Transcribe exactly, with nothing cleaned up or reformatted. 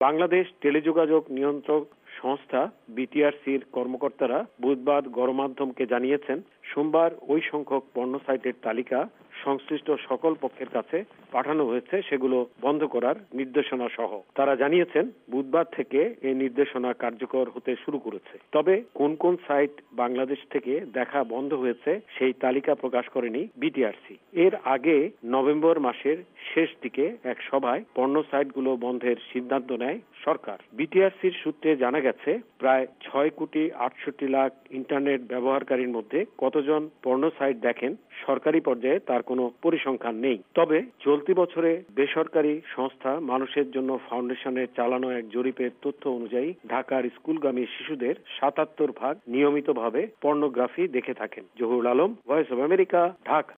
বাংলাদেশ টেলিযোগাযোগ নিয়ন্ত্রক সংস্থা বিটিআরসির কর্মকর্তারা বুধবার গণমাধ্যমকে জানিয়েছেন, সোমবার ওই সংখ্যক পর্নো সাইটের তালিকা সংশ্লিষ্ট সকল পক্ষের কাছে পাঠানো হয়েছে, সেগুলো বন্ধ করার নির্দেশনা সহ। তারা জানিয়েছেন, বুধবার থেকে এই নির্দেশনা কার্যকর হতে শুরু করেছে। তবে কোন কোন সাইট বাংলাদেশ থেকে দেখা বন্ধ হয়েছে সেই তালিকা প্রকাশ করেনি বিটিআরসি। এর আগে নভেম্বর মাসের শেষ দিকে এক সভায় পর্নো সাইটগুলো বন্ধের সিদ্ধান্ত নেয় সরকার। বিটিআরসির সূত্রে জানা গেছে, প্রায় ছয় কোটি আটষট্টি লাখ ইন্টারনেট ব্যবহারকারীর মধ্যে কতজন পর্নো সাইট দেখেন সরকারি পর্যায়ে তার কোনো পরিসংখ্যান নেই। তবে চলতি বছরে বেসরকারি সংস্থা মানুষের জন্য ফাউন্ডেশনের চালানো এক জরিপের তথ্য অনুযায়ী ঢাকার স্কুলগামী শিশুদের সাতাত্তর ভাগ নিয়মিতভাবে পর্নোগ্রাফি দেখে থাকেন। Zahurul Alam, voice of America, Dhaka.